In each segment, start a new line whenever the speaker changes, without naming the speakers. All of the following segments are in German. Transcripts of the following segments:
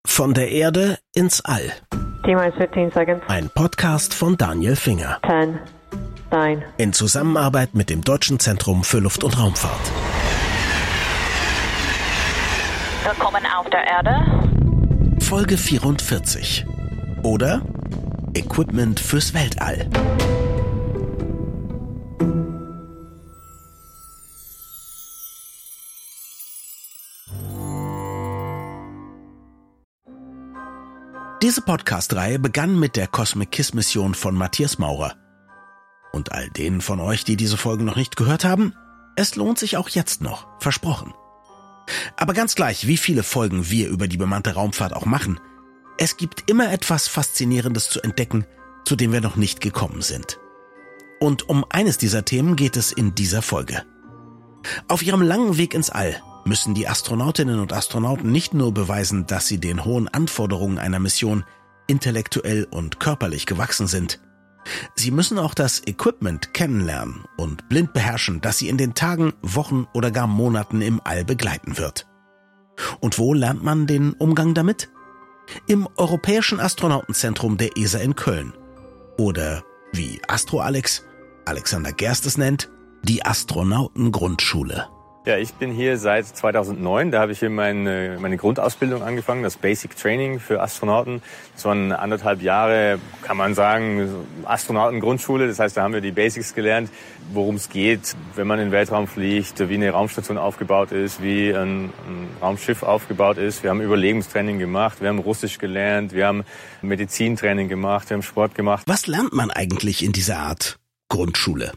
Von der Erde ins All.
T-minus 15 seconds.
Ein Podcast von Daniel Finger.
10, 9.
In Zusammenarbeit mit dem Deutschen Zentrum für Luft- und Raumfahrt.
Willkommen auf der Erde.
Folge 44. Oder Equipment fürs Weltall. Diese Podcast-Reihe begann mit der Cosmic Kiss-Mission von Matthias Maurer. Und all denen von euch, die diese Folge noch nicht gehört haben, es lohnt sich auch jetzt noch, versprochen. Aber ganz gleich, wie viele Folgen wir über die bemannte Raumfahrt auch machen, es gibt immer etwas Faszinierendes zu entdecken, zu dem wir noch nicht gekommen sind. Und um eines dieser Themen geht es in dieser Folge. Auf ihrem langen Weg ins All müssen die Astronautinnen und Astronauten nicht nur beweisen, dass sie den hohen Anforderungen einer Mission intellektuell und körperlich gewachsen sind. Sie müssen auch das Equipment kennenlernen und blind beherrschen, das sie in den Tagen, Wochen oder gar Monaten im All begleiten wird. Und wo lernt man den Umgang damit? Im Europäischen Astronautenzentrum der ESA in Köln. Oder, wie Astro-Alex, Alexander Gerst es nennt, die Astronautengrundschule.
Ja, ich bin hier seit 2009. Da habe ich hier meine Grundausbildung angefangen, das Basic Training für Astronauten. Das waren 1,5 Jahre, kann man sagen, Astronautengrundschule. Das heißt, da haben wir die Basics gelernt, worum es geht, wenn man in den Weltraum fliegt, wie eine Raumstation aufgebaut ist, wie ein Raumschiff aufgebaut ist. Wir haben Überlebenstraining gemacht, wir haben Russisch gelernt, wir haben Medizintraining gemacht, wir haben Sport gemacht.
Was lernt man eigentlich in dieser Art Grundschule?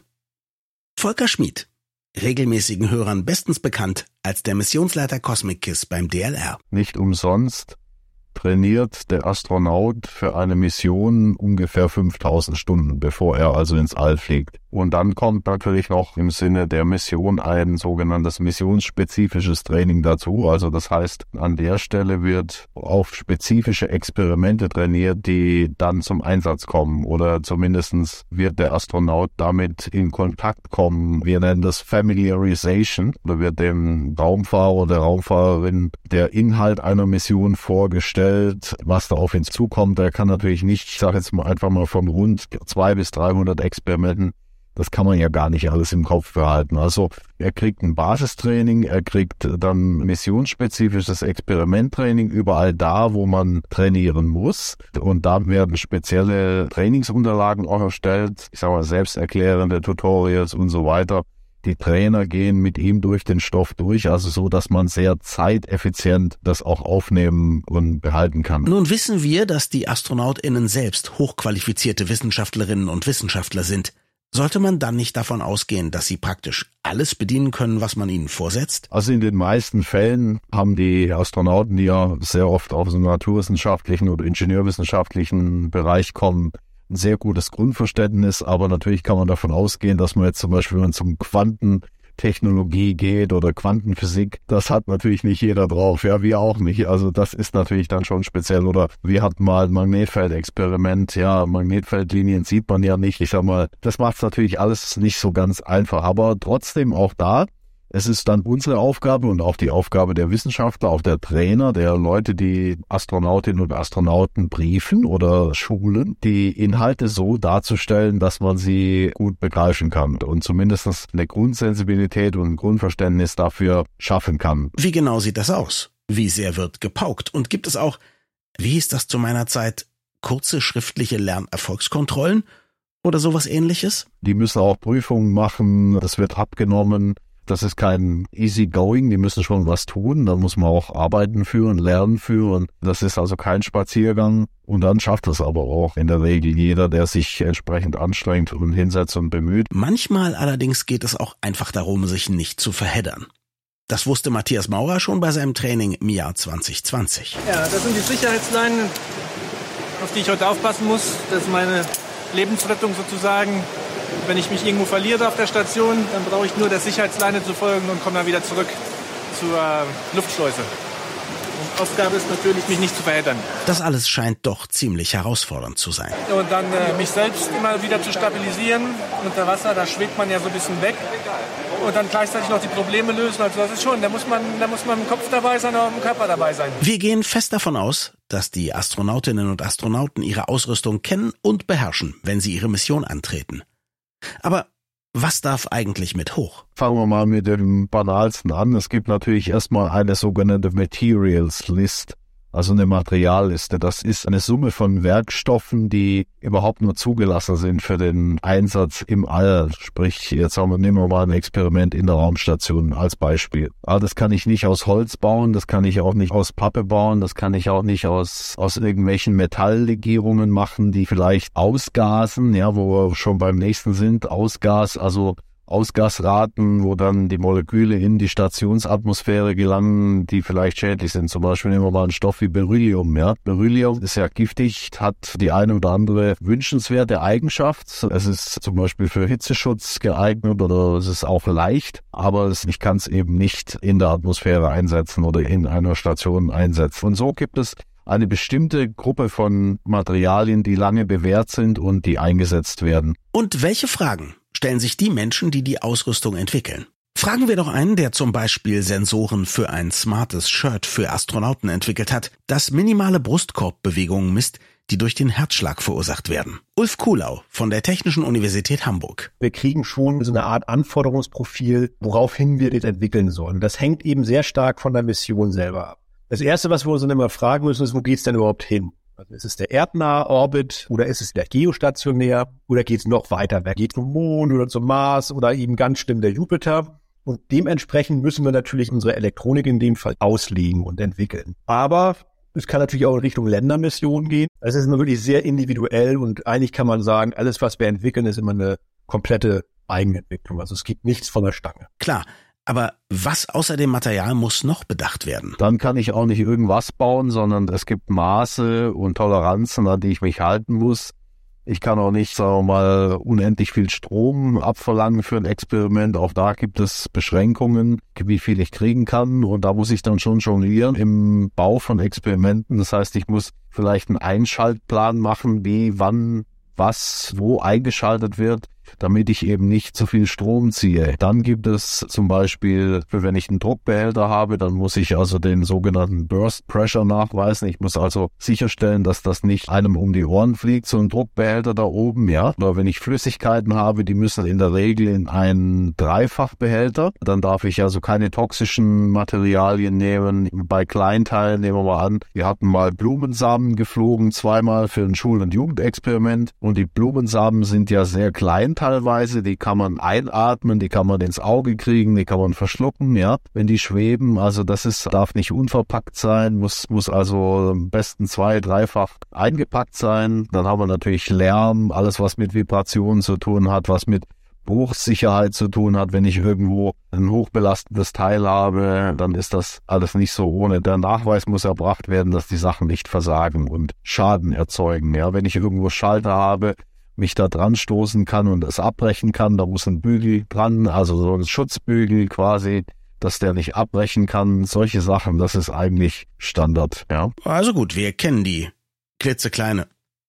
Volker Schmid, regelmäßigen Hörern bestens bekannt als der Missionsleiter Cosmic Kiss beim DLR.
Nicht umsonst trainiert der Astronaut für eine Mission ungefähr 5000 Stunden, bevor er also ins All fliegt. Und dann kommt natürlich noch im Sinne der Mission ein sogenanntes missionsspezifisches Training dazu. Also das heißt, an der Stelle wird auf spezifische Experimente trainiert, die dann zum Einsatz kommen. Oder zumindestens wird der Astronaut damit in Kontakt kommen. Wir nennen das Familiarization. Oder wird dem Raumfahrer oder der Raumfahrerin der Inhalt einer Mission vorgestellt, was da auf ihn zukommt. Er kann natürlich nicht, ich sage jetzt mal einfach mal von rund 200 bis 300 Experimenten, das kann man ja gar nicht alles im Kopf behalten. Also er kriegt ein Basistraining, er kriegt dann missionsspezifisches Experimenttraining überall da, wo man trainieren muss. Und da werden spezielle Trainingsunterlagen auch erstellt, ich sage mal selbsterklärende Tutorials und so weiter. Die Trainer gehen mit ihm durch den Stoff durch, also so, dass man sehr zeiteffizient das auch aufnehmen und behalten kann.
Nun wissen wir, dass die AstronautInnen selbst hochqualifizierte Wissenschaftlerinnen und Wissenschaftler sind. Sollte man dann nicht davon ausgehen, dass sie praktisch alles bedienen können, was man ihnen vorsetzt?
Also in den meisten Fällen haben die Astronauten, die ja sehr oft aus dem naturwissenschaftlichen oder ingenieurwissenschaftlichen Bereich kommen, ein sehr gutes Grundverständnis, aber natürlich kann man davon ausgehen, dass man jetzt zum Beispiel, wenn man zum Quantentechnologie geht oder Quantenphysik, das hat natürlich nicht jeder drauf, ja, wir auch nicht. Also das ist natürlich dann schon speziell. Oder wir hatten mal ein Magnetfeldexperiment, ja, Magnetfeldlinien sieht man ja nicht. Ich sag mal, das macht es natürlich alles nicht so ganz einfach, aber trotzdem auch da. Es ist dann unsere Aufgabe und auch die Aufgabe der Wissenschaftler, auch der Trainer, der Leute, die Astronautinnen und Astronauten briefen oder schulen, die Inhalte so darzustellen, dass man sie gut begreifen kann und zumindest eine Grundsensibilität und ein Grundverständnis dafür schaffen kann.
Wie genau sieht das aus? Wie sehr wird gepaukt? Und gibt es auch, wie hieß das zu meiner Zeit, kurze schriftliche Lernerfolgskontrollen oder sowas Ähnliches?
Die müssen auch Prüfungen machen, das wird abgenommen. Das ist kein easy going, die müssen schon was tun, da muss man auch arbeiten für und lernen für und das ist also kein Spaziergang und dann schafft es aber auch in der Regel jeder, der sich entsprechend anstrengt und hinsetzt und bemüht.
Manchmal allerdings geht es auch einfach darum, sich nicht zu verheddern. Das wusste Matthias Maurer schon bei seinem Training im Jahr 2020.
Ja, das sind die Sicherheitsleinen, auf die ich heute aufpassen muss. Das ist meine Lebensrettung sozusagen. Wenn ich mich irgendwo verliere auf der Station, dann brauche ich nur der Sicherheitsleine zu folgen und komme dann wieder zurück zur Luftschleuse. Und Aufgabe ist natürlich, mich nicht zu verheddern.
Das alles scheint doch ziemlich herausfordernd zu sein.
Und dann mich selbst immer wieder zu stabilisieren. Unter Wasser, da schwebt man ja so ein bisschen weg. und dann gleichzeitig noch die Probleme lösen. Also das ist schon, da muss man im Kopf dabei sein, aber im Körper dabei sein.
Wir gehen fest davon aus, dass die Astronautinnen und Astronauten ihre Ausrüstung kennen und beherrschen, wenn sie ihre Mission antreten. Aber was darf eigentlich mit hoch?
Fangen wir mal mit dem Banalsten an. Es gibt natürlich erstmal eine sogenannte Materials List, also eine Materialliste. Das ist eine Summe von Werkstoffen, die überhaupt nur zugelassen sind für den Einsatz im All. Sprich, nehmen wir mal ein Experiment in der Raumstation als Beispiel. Aber das kann ich nicht aus Holz bauen, das kann ich auch nicht aus Pappe bauen, das kann ich auch nicht aus irgendwelchen Metalllegierungen machen, die vielleicht ausgasen, ja, wo wir schon beim nächsten sind, Ausgasraten, wo dann die Moleküle in die Stationsatmosphäre gelangen, die vielleicht schädlich sind. Zum Beispiel nehmen wir mal einen Stoff wie Beryllium. Ja? Beryllium ist ja giftig, hat die eine oder andere wünschenswerte Eigenschaft. Es ist zum Beispiel für Hitzeschutz geeignet oder es ist auch leicht, aber ich kann es eben nicht in der Atmosphäre einsetzen oder in einer Station einsetzen. Und so gibt es eine bestimmte Gruppe von Materialien, die lange bewährt sind und die eingesetzt werden.
Und welche Fragen stellen sich die Menschen, die die Ausrüstung entwickeln? Fragen wir doch einen, der zum Beispiel Sensoren für ein smartes Shirt für Astronauten entwickelt hat, das minimale Brustkorbbewegungen misst, die durch den Herzschlag verursacht werden. Ulf Kuhlau von der Technischen Universität Hamburg.
Wir kriegen schon so eine Art Anforderungsprofil, woraufhin wir das entwickeln sollen. Das hängt eben sehr stark von der Mission selber ab. Das Erste, was wir uns dann immer fragen müssen, ist, wo geht's denn überhaupt hin? Also ist es der erdnahe Orbit oder ist es der geostationär oder geht es noch weiter? Wer geht zum Mond oder zum Mars oder eben ganz schlimm der Jupiter? Und dementsprechend müssen wir natürlich unsere Elektronik in dem Fall auslegen und entwickeln. Aber es kann natürlich auch in Richtung Ländermission gehen. Das ist immer wirklich sehr individuell und eigentlich kann man sagen, alles, was wir entwickeln, ist immer eine komplette Eigenentwicklung. Also es gibt nichts von der Stange.
Klar. Aber was außer dem Material muss noch bedacht werden?
Dann kann ich auch nicht irgendwas bauen, sondern es gibt Maße und Toleranzen, an die ich mich halten muss. Ich kann auch nicht, sagen wir mal, unendlich viel Strom abverlangen für ein Experiment. Auch da gibt es Beschränkungen, wie viel ich kriegen kann. Und da muss ich dann schon jonglieren im Bau von Experimenten. Das heißt, ich muss vielleicht einen Einschaltplan machen, wie, wann, was, wo eingeschaltet wird, damit ich eben nicht zu viel Strom ziehe. Dann gibt es zum Beispiel, wenn ich einen Druckbehälter habe, dann muss ich also den sogenannten Burst Pressure nachweisen. Ich muss also sicherstellen, dass das nicht einem um die Ohren fliegt, so ein Druckbehälter da oben, ja. Oder wenn ich Flüssigkeiten habe, die müssen in der Regel in einen Dreifachbehälter. Dann darf ich also keine toxischen Materialien nehmen. Bei Kleinteilen nehmen wir mal an, wir hatten mal Blumensamen geflogen, zweimal für ein Schul- und Jugendexperiment. Und die Blumensamen sind ja sehr klein teilweise, die kann man einatmen, die kann man ins Auge kriegen, die kann man verschlucken, ja, wenn die schweben. Also darf nicht unverpackt sein, muss also am besten 2-, 3-fach eingepackt sein. Dann haben wir natürlich Lärm, alles was mit Vibrationen zu tun hat, was mit Bruchsicherheit zu tun hat. Wenn ich irgendwo ein hochbelastendes Teil habe, dann ist das alles nicht so ohne. Der Nachweis muss erbracht werden, dass die Sachen nicht versagen und Schaden erzeugen. Ja, wenn ich irgendwo Schalter habe, mich da dran stoßen kann und es abbrechen kann, da muss ein Bügel dran, also so ein Schutzbügel quasi, dass der nicht abbrechen kann. Solche Sachen, das ist eigentlich Standard. Ja.
Also gut, wir kennen die klitzekleine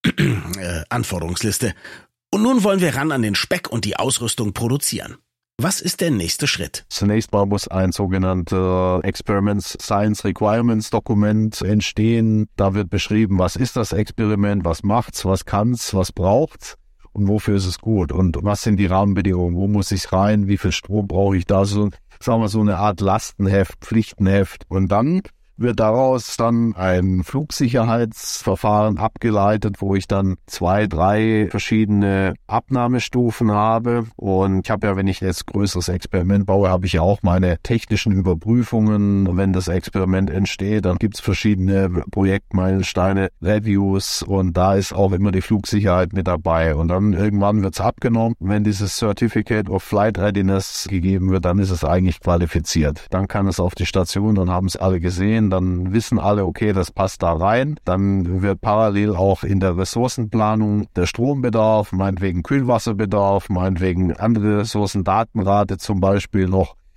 Anforderungsliste. Und nun wollen wir ran an den Speck und die Ausrüstung produzieren. Was ist der nächste Schritt?
Zunächst mal muss ein sogenannter Experiments Science Requirements Dokument entstehen. Da wird beschrieben, was ist das Experiment, was macht's, was kann's, was braucht's und wofür ist es gut und was sind die Rahmenbedingungen, wo muss ich rein, wie viel Strom brauche ich da, so, sagen wir so eine Art Lastenheft, Pflichtenheft. Und dann wird daraus dann ein Flugsicherheitsverfahren abgeleitet, wo ich dann 2, 3 verschiedene Abnahmestufen habe. Und ich habe ja, wenn ich jetzt größeres Experiment baue, habe ich ja auch meine technischen Überprüfungen. Wenn das Experiment entsteht, dann gibt es verschiedene Projektmeilensteine, Reviews und da ist auch immer die Flugsicherheit mit dabei. Und dann irgendwann wird es abgenommen. Wenn dieses Certificate of Flight Readiness gegeben wird, dann ist es eigentlich qualifiziert. Dann kann es auf die Station, dann haben es alle gesehen. Dann wissen alle, okay, das passt da rein. Dann wird parallel auch in der Ressourcenplanung der Strombedarf, meinetwegen Kühlwasserbedarf, meinetwegen andere Ressourcen, Datenrate zum Beispiel noch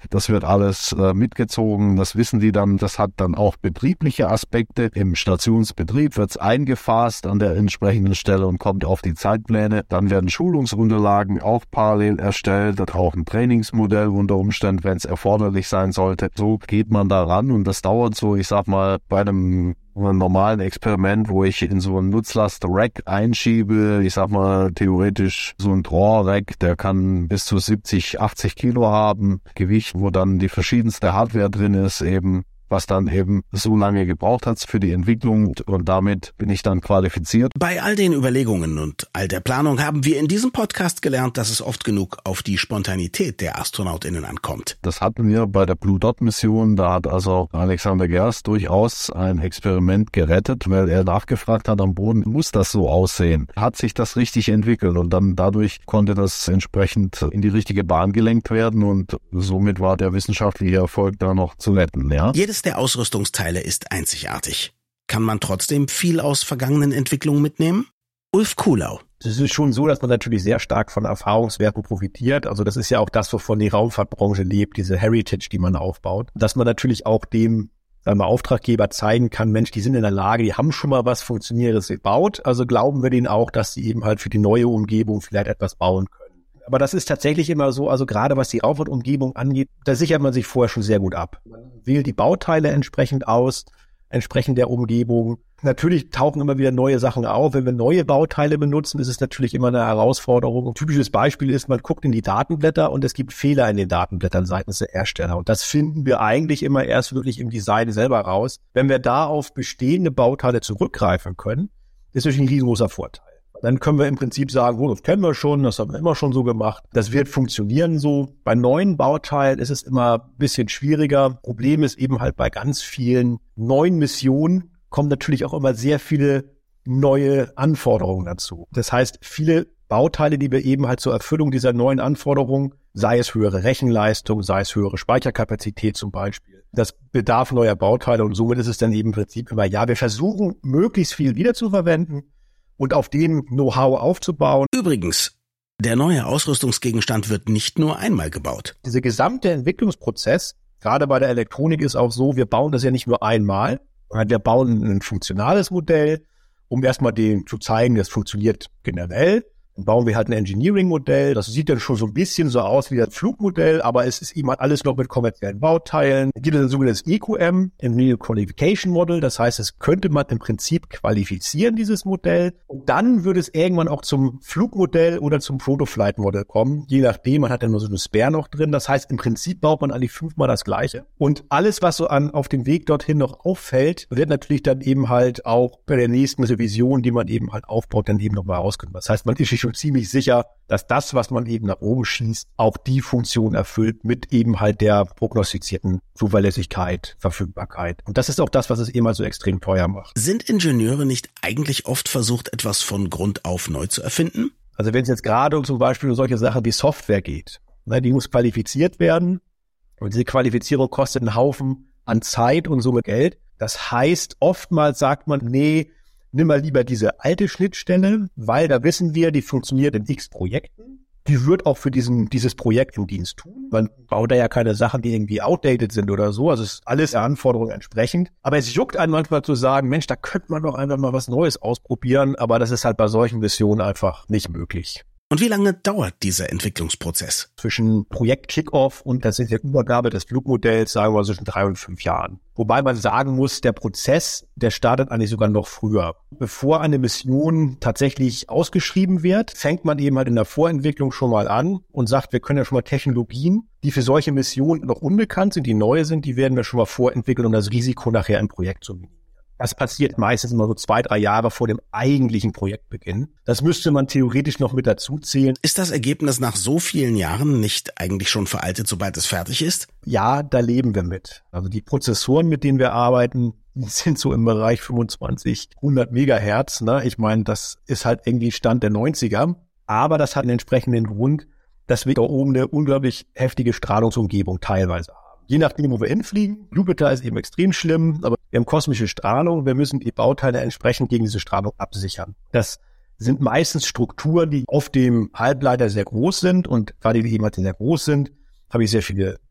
Das wird alles mitgezogen, das wissen die dann. Das hat dann auch betriebliche Aspekte. Im Stationsbetrieb wird es eingefasst an der entsprechenden Stelle und kommt auf die Zeitpläne. Dann werden Schulungsunterlagen auch parallel erstellt, auch ein Trainingsmodell unter Umständen, wenn es erforderlich sein sollte. So geht man da ran und das dauert so, ich sag mal, bei einem normalen Experiment, wo ich in so ein Nutzlast-Rack einschiebe, ich sag mal theoretisch so ein Draw-Rack, der kann bis zu 70, 80 Kilo haben, Gewicht, wo dann die verschiedenste Hardware drin ist, eben was dann eben so lange gebraucht hat für die Entwicklung und damit bin ich dann qualifiziert.
Bei all den Überlegungen und all der Planung haben wir in diesem Podcast gelernt, dass es oft genug auf die Spontanität der AstronautInnen ankommt.
Das hatten wir bei der Blue Dot Mission, da hat also Alexander Gerst durchaus ein Experiment gerettet, weil er nachgefragt hat am Boden, muss das so aussehen? Hat sich das richtig entwickelt und dann dadurch konnte das entsprechend in die richtige Bahn gelenkt werden und somit war der wissenschaftliche Erfolg da noch zu retten, ja?
Jedes der Ausrüstungsteile ist einzigartig. Kann man trotzdem viel aus vergangenen Entwicklungen mitnehmen? Ulf Kuhlau.
Es ist schon so, dass man natürlich sehr stark von Erfahrungswerten profitiert. Also das ist ja auch das, wovon die Raumfahrtbranche lebt, diese Heritage, die man aufbaut. Dass man natürlich auch dem Auftraggeber zeigen kann, Mensch, die sind in der Lage, die haben schon mal was Funktionierendes gebaut. Also glauben wir denen auch, dass sie eben halt für die neue Umgebung vielleicht etwas bauen können. Aber das ist tatsächlich immer so, also gerade was die Raumfahrtumgebung angeht, da sichert man sich vorher schon sehr gut ab. Man wählt die Bauteile entsprechend aus, entsprechend der Umgebung. Natürlich tauchen immer wieder neue Sachen auf. Wenn wir neue Bauteile benutzen, ist es natürlich immer eine Herausforderung. Ein typisches Beispiel ist, man guckt in die Datenblätter und es gibt Fehler in den Datenblättern seitens der Hersteller. Und das finden wir eigentlich immer erst wirklich im Design selber raus. Wenn wir da auf bestehende Bauteile zurückgreifen können, ist natürlich ein riesengroßer Vorteil. Dann können wir im Prinzip sagen, das kennen wir schon, das haben wir immer schon so gemacht. Das wird funktionieren so. Bei neuen Bauteilen ist es immer ein bisschen schwieriger. Problem ist eben halt bei ganz vielen neuen Missionen kommen natürlich auch immer sehr viele neue Anforderungen dazu. Das heißt, viele Bauteile, die wir eben halt zur Erfüllung dieser neuen Anforderungen, sei es höhere Rechenleistung, sei es höhere Speicherkapazität zum Beispiel, das bedarf neuer Bauteile und somit ist es dann eben im Prinzip immer, ja, wir versuchen möglichst viel wiederzuverwenden und auf dem Know-how aufzubauen.
Übrigens, der neue Ausrüstungsgegenstand wird nicht nur einmal gebaut.
Dieser gesamte Entwicklungsprozess, gerade bei der Elektronik, ist auch so, wir bauen das ja nicht nur einmal, sondern wir bauen ein funktionales Modell, um erstmal denen zu zeigen, das funktioniert generell. Dann bauen wir halt ein Engineering-Modell. Das sieht dann schon so ein bisschen so aus wie das Flugmodell, aber es ist eben halt alles noch mit kommerziellen Bauteilen. Es gibt ein sogenanntes EQM, Engineering Qualification Model. Das heißt, es könnte man im Prinzip qualifizieren, dieses Modell. Und dann würde es irgendwann auch zum Flugmodell oder zum Proto-Flight-Modell kommen. Je nachdem, man hat ja nur so eine Spare noch drin. Das heißt, im Prinzip baut man eigentlich 5-mal das Gleiche. Und alles, was so auf dem Weg dorthin noch auffällt, wird natürlich dann eben halt auch bei der nächsten Revision, die man eben halt aufbaut, dann eben nochmal rauskommen. Das heißt, man ist sich schon ziemlich sicher, dass das, was man eben nach oben schießt, auch die Funktion erfüllt mit eben halt der prognostizierten Zuverlässigkeit, Verfügbarkeit. Und das ist auch das, was es eben halt so extrem teuer macht.
Sind Ingenieure nicht eigentlich oft versucht, etwas von Grund auf neu zu erfinden?
Also wenn es jetzt gerade zum Beispiel um solche Sachen wie Software geht, die muss qualifiziert werden und diese Qualifizierung kostet einen Haufen an Zeit und somit Geld. Das heißt, oftmals sagt man, nee, nimm mal lieber diese alte Schnittstelle, weil da wissen wir, die funktioniert in x Projekten. Die wird auch für dieses Projekt im Dienst tun. Man baut da ja keine Sachen, die irgendwie outdated sind oder so. Also es ist alles der Anforderung entsprechend. Aber es juckt einen manchmal zu sagen, Mensch, da könnte man doch einfach mal was Neues ausprobieren. Aber das ist halt bei solchen Missionen einfach nicht möglich.
Und wie lange dauert dieser Entwicklungsprozess?
Zwischen Projekt-Kickoff und das ist der Übergabe des Flugmodells, sagen wir zwischen 3 und 5 Jahren. Wobei man sagen muss, der Prozess, der startet eigentlich sogar noch früher. Bevor eine Mission tatsächlich ausgeschrieben wird, fängt man eben halt in der Vorentwicklung schon mal an und sagt, wir können ja schon mal Technologien, die für solche Missionen noch unbekannt sind, die neu sind, die werden wir schon mal vorentwickeln, um das Risiko nachher im Projekt zu minimieren. Das passiert meistens immer so 2-3 Jahre vor dem eigentlichen Projektbeginn. Das müsste man theoretisch noch mit dazu zählen.
Ist das Ergebnis nach so vielen Jahren nicht eigentlich schon veraltet, sobald es fertig ist?
Ja, da leben wir mit. Also die Prozessoren, mit denen wir arbeiten, die sind so im Bereich 25, 100 Megahertz. Ich meine, das ist halt irgendwie Stand der 90er. Aber das hat einen entsprechenden Grund, dass wir da oben eine unglaublich heftige Strahlungsumgebung teilweise haben. Je nachdem, wo wir hinfliegen. Jupiter ist eben extrem schlimm, aber wir haben kosmische Strahlung. Wir müssen die Bauteile entsprechend gegen diese Strahlung absichern. Das sind meistens Strukturen, die auf dem Halbleiter sehr groß sind. Und weil die eben halt sehr groß sind, habe ich sehr viele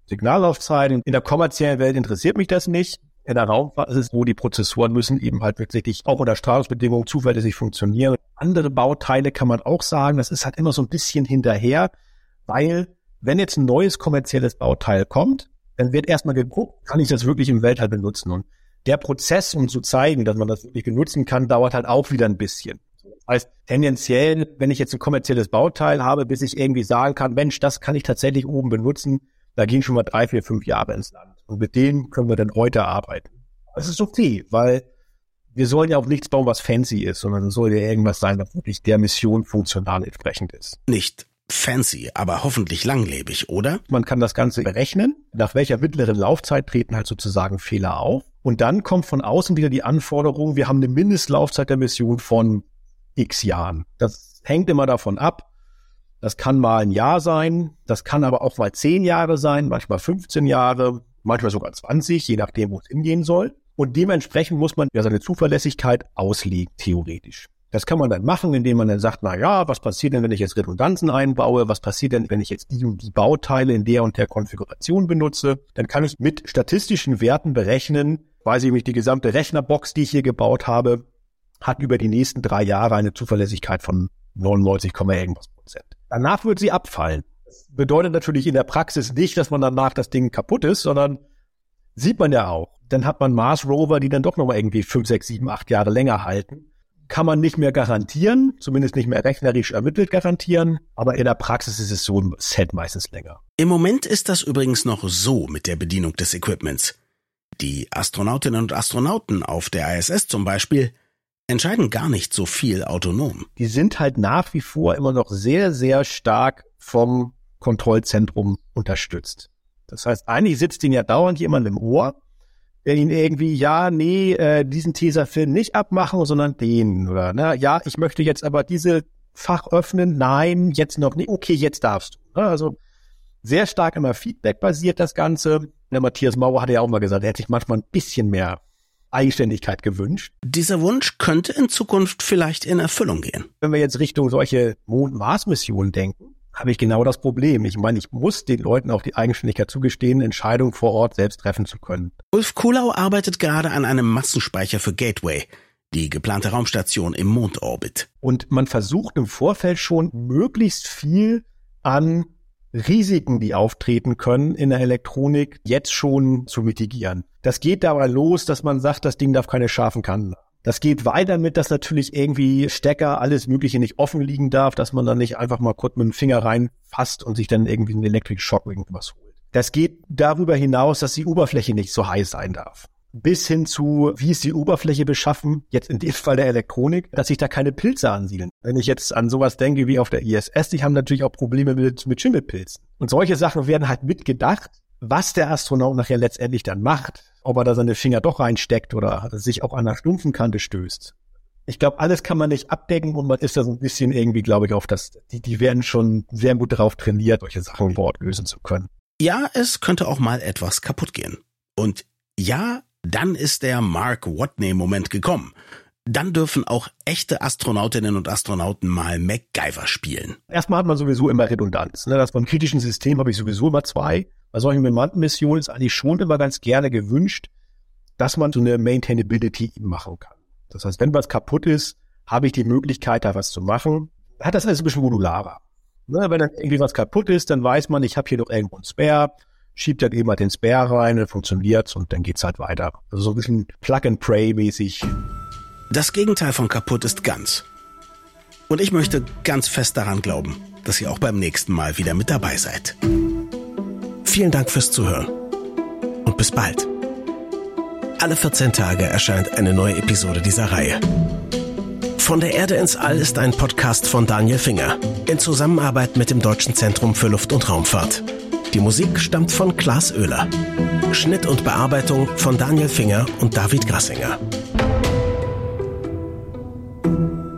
Signallaufzeiten. In der kommerziellen Welt interessiert mich das nicht. In der Raumfahrt ist es, wo die Prozessoren müssen eben halt wirklich auch unter Strahlungsbedingungen zuverlässig funktionieren. Andere Bauteile kann man auch sagen, das ist halt immer so ein bisschen hinterher, weil wenn jetzt ein neues kommerzielles Bauteil kommt, dann wird erstmal geguckt, kann ich das wirklich im Weltall benutzen? Und der Prozess, um zu zeigen, dass man das wirklich benutzen kann, dauert halt auch wieder ein bisschen. Das heißt, tendenziell, wenn ich jetzt ein kommerzielles Bauteil habe, bis ich irgendwie sagen kann, Mensch, das kann ich tatsächlich oben benutzen, da gehen schon mal 3, 4, 5 Jahre ins Land. Und mit denen können wir dann heute arbeiten. Das ist okay, weil wir sollen ja auch nichts bauen, was fancy ist, sondern es soll ja irgendwas sein, was wirklich der Mission funktional entsprechend ist.
Nicht fancy, aber hoffentlich langlebig, oder?
Man kann das Ganze berechnen, nach welcher mittleren Laufzeit treten halt sozusagen Fehler auf. Und dann kommt von außen wieder die Anforderung, wir haben eine Mindestlaufzeit der Mission von x Jahren. Das hängt immer davon ab. Das kann mal ein Jahr sein, das kann aber auch mal 10 Jahre sein, manchmal 15 Jahre, manchmal sogar 20, je nachdem, wo es hingehen soll. Und dementsprechend muss man ja seine Zuverlässigkeit auslegen, theoretisch. Das kann man dann machen, indem man dann sagt, na ja, was passiert denn, wenn ich jetzt Redundanzen einbaue? Was passiert denn, wenn ich jetzt die und die Bauteile in der und der Konfiguration benutze? Dann kann ich mit statistischen Werten berechnen, weiß ich nicht, die gesamte Rechnerbox, die ich hier gebaut habe, hat über die nächsten 3 Jahre eine Zuverlässigkeit von 99, irgendwas %. Danach wird sie abfallen. Das bedeutet natürlich in der Praxis nicht, dass man danach das Ding kaputt ist, sondern sieht man ja auch. Dann hat man Mars Rover, die dann doch nochmal irgendwie 5, 6, 7, 8 Jahre länger halten. Kann man nicht mehr garantieren, zumindest nicht mehr rechnerisch ermittelt garantieren, aber in der Praxis ist es so ein Set meistens länger.
Im Moment ist das übrigens noch so mit der Bedienung des Equipments. Die Astronautinnen und Astronauten auf der ISS zum Beispiel entscheiden gar nicht so viel autonom.
Die sind halt nach wie vor immer noch sehr, sehr stark vom Kontrollzentrum unterstützt. Das heißt, eigentlich sitzt ihnen ja dauernd jemand im Ohr, der ihnen irgendwie, diesen Tesafilm nicht abmachen, sondern den. Oder, ja, ich möchte jetzt aber diese Fach öffnen. Nein, jetzt noch nicht. Okay, jetzt darfst du. Also sehr stark immer Feedback basiert das Ganze. Der Matthias Maurer hatte ja auch mal gesagt, er hätte sich manchmal ein bisschen mehr Eigenständigkeit gewünscht.
Dieser Wunsch könnte in Zukunft vielleicht in Erfüllung gehen.
Wenn wir jetzt Richtung solche Mond-Mars-Missionen denken, habe ich genau das Problem. Ich meine, ich muss den Leuten auch die Eigenständigkeit zugestehen, Entscheidungen vor Ort selbst treffen zu können.
Ulf Kulau arbeitet gerade an einem Massenspeicher für Gateway, die geplante Raumstation im Mondorbit.
Und man versucht im Vorfeld schon möglichst viel an Risiken, die auftreten können in der Elektronik, jetzt schon zu mitigieren. Das geht dabei los, dass man sagt, das Ding darf keine scharfen Kanten haben. Das geht weiter mit, dass natürlich irgendwie Stecker, alles Mögliche nicht offen liegen darf, dass man dann nicht einfach mal kurz mit dem Finger reinfasst und sich dann irgendwie einen Electric Shock irgendwas holt. Das geht darüber hinaus, dass die Oberfläche nicht so heiß sein darf. Bis hin zu, wie ist die Oberfläche beschaffen, jetzt in dem Fall der Elektronik, dass sich da keine Pilze ansiedeln. Wenn ich jetzt an sowas denke wie auf der ISS, die haben natürlich auch Probleme mit Schimmelpilzen. Und solche Sachen werden halt mitgedacht, was der Astronaut nachher letztendlich dann macht. Ob er da seine Finger doch reinsteckt oder sich auch an einer stumpfen Kante stößt. Ich glaube, alles kann man nicht abdecken und man ist da so ein bisschen irgendwie, glaube ich, auf das, die werden schon sehr gut darauf trainiert, solche Sachen vor Ort lösen zu können.
Ja, es könnte auch mal etwas kaputt gehen. Und ja, dann ist der Mark Watney-Moment gekommen. Dann dürfen auch echte Astronautinnen und Astronauten mal MacGyver spielen.
Erstmal hat man sowieso immer Redundanz. Das beim kritischen System habe ich sowieso immer 2. Bei solchen bemannten Missionen ist eigentlich schon immer ganz gerne gewünscht, dass man so eine Maintainability machen kann. Das heißt, wenn was kaputt ist, habe ich die Möglichkeit, da was zu machen. Hat das alles ein bisschen modularer. Wenn dann irgendwie was kaputt ist, dann weiß man, ich habe hier noch irgendwo einen Spare, schiebt dann eben mal den Spare rein, dann funktioniert's und dann geht's halt weiter. Also so ein bisschen Plug-and-Pray-mäßig.
Das Gegenteil von kaputt ist ganz. Und ich möchte ganz fest daran glauben, dass ihr auch beim nächsten Mal wieder mit dabei seid. Vielen Dank fürs Zuhören und bis bald. Alle 14 Tage erscheint eine neue Episode dieser Reihe. Von der Erde ins All ist ein Podcast von Daniel Finger in Zusammenarbeit mit dem Deutschen Zentrum für Luft- und Raumfahrt. Die Musik stammt von Klaas Oehler. Schnitt und Bearbeitung von Daniel Finger und David Grassinger.